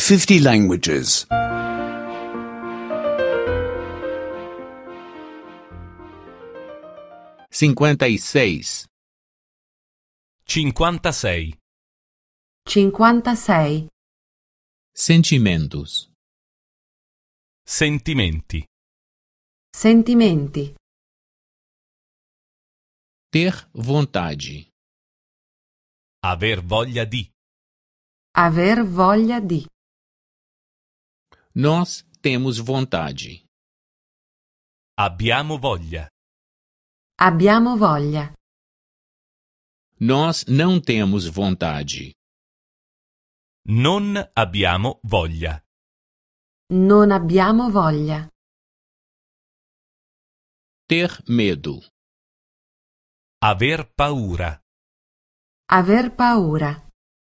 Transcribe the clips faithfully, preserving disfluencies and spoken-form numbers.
fifty languages. cinquenta e seis. cinquantasei. cinquantasei. Sentimentos. Sentimenti. Sentimenti. Ter vontade. Aver voglia di. Aver voglia di. Nós temos vontade. Abbiamo voglia. Abbiamo voglia. Nós não temos vontade. Non abbiamo voglia. Non abbiamo voglia. Ter medo. Aver paura. Aver paura.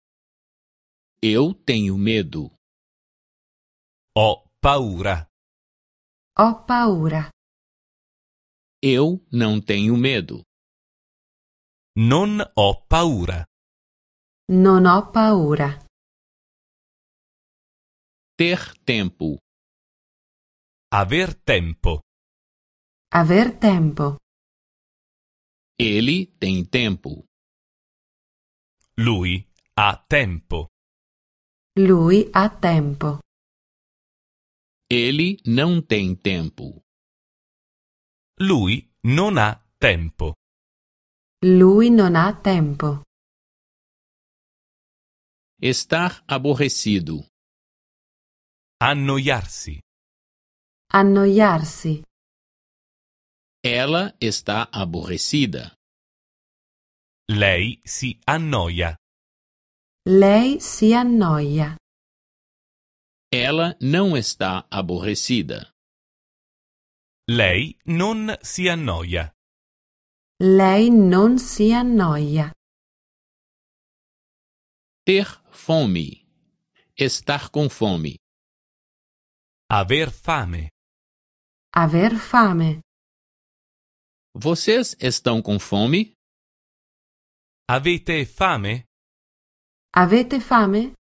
Eu tenho medo. Ho paura. Ho paura. Eu não tenho medo. Non ho paura. Non ho paura. Ter tempo. Aver tempo. Aver tempo. Ele tem tempo. Lui ha tempo. Lui ha tempo. Ele não tem tempo. Lui non ha tempo. Lui non ha tempo. Estar aborrecido. Annoiarsi. Annoiarsi. Ela está aborrecida. Lei si annoia. Lei si annoia. Ela não está aborrecida. Lei non si annoia. Lei non si annoia. Ter fome. Estar com fome. Aver fame. Aver fame. Vocês estão com fome? Avete fame? Avete fame?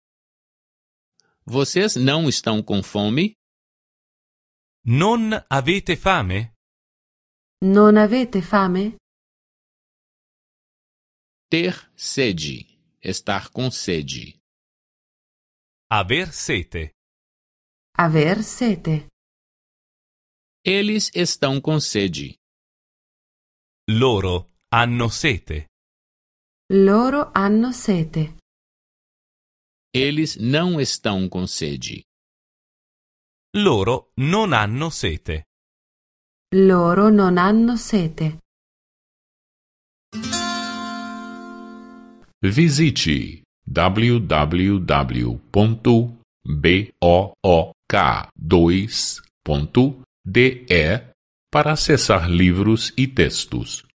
Vocês não estão com fome? Non avete fame? Non avete fame? Ter sede. Estar com sede. Aver sete. Aver sete. Eles estão com sede. Loro hanno sete. Loro hanno sete. Eles não estão com sede. Loro non hanno sete. Loro non hanno sete. Visite w w w ponto book dois ponto de para acessar livros e textos.